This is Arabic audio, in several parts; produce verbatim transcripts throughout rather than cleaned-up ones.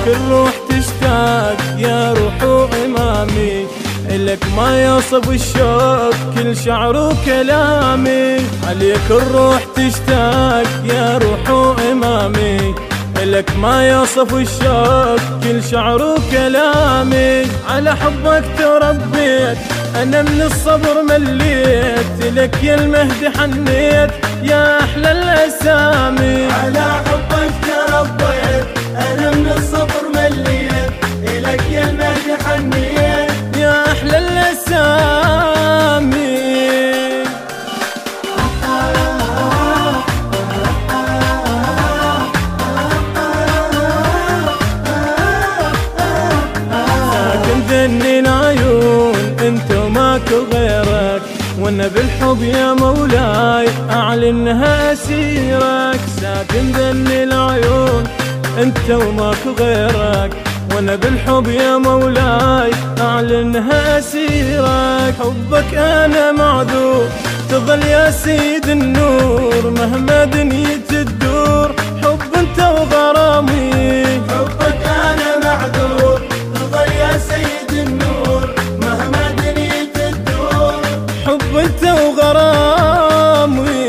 الروح تشتاق يا روح إمامي، إلك ما يصف الشوق كل شعر وكلامي. عليك الروح تشتاق يا روح إمامي، إلك ما يصف الشوق كل شعر وكلامي. على حبك تربيت أنا من الصبر مليت، لك يا المهدي حنيت يا أحلى الأسامي. على حبك تربيت أنا من الصبر مليت، لك يا المهدي حنيت يا أحلى الأسامي. ساكن ذني العيون انت وماكو غيرك، وانا بالحب يا مولاي اعلنها اسيرك. ساكن ذني العيون انت وماكو غيرك، وانا بالحب يا مولاي اعلنها اسيرك. حبك انا معذور تظل يا سيد النور مهما دنيتي تدور، حب انت وغرامي. حبك أنا معذور تظل يا سيد النور مهما دنيتي تدور، حب انت وغرامي.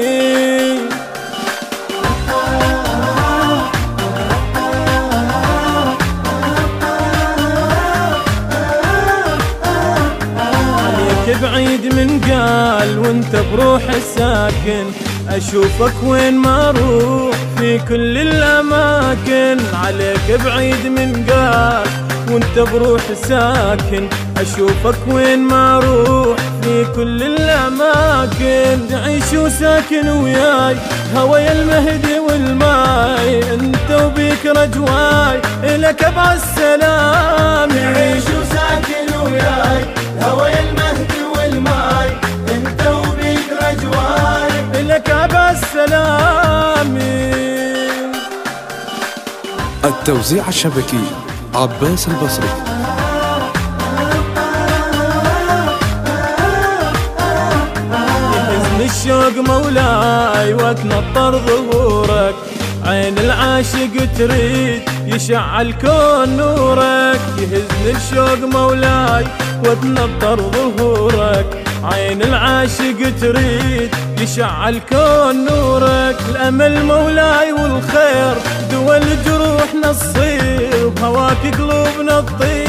بعيد من قال وانت بروح ساكن، اشوفك وين ما اروح في كل الاماكن. عليك بعيد من قال وانت بروح ساكن، اشوفك وين ما اروح في كل الاماكن. تعيش وساكن وياي هوايا المهدي والماي، انت وبيك رجواي الك ابعى السلام. تعيش وساكن وياي هوايا المهدي والماي، انت وبيك رجواي لك ابا السلام. التوزيع الشبكي عباس البصري. يهزني الشوق مولاي واتنطر ظهورك، عين العاشق تريد يشعل كون نورك. يهزني الشوق مولاي واتنطر ظهورك، عين العاشق تريد يشعل كون نورك. الأمل مولاي والخير دول جروحنا تصير، بهواك قلوبنا تطير.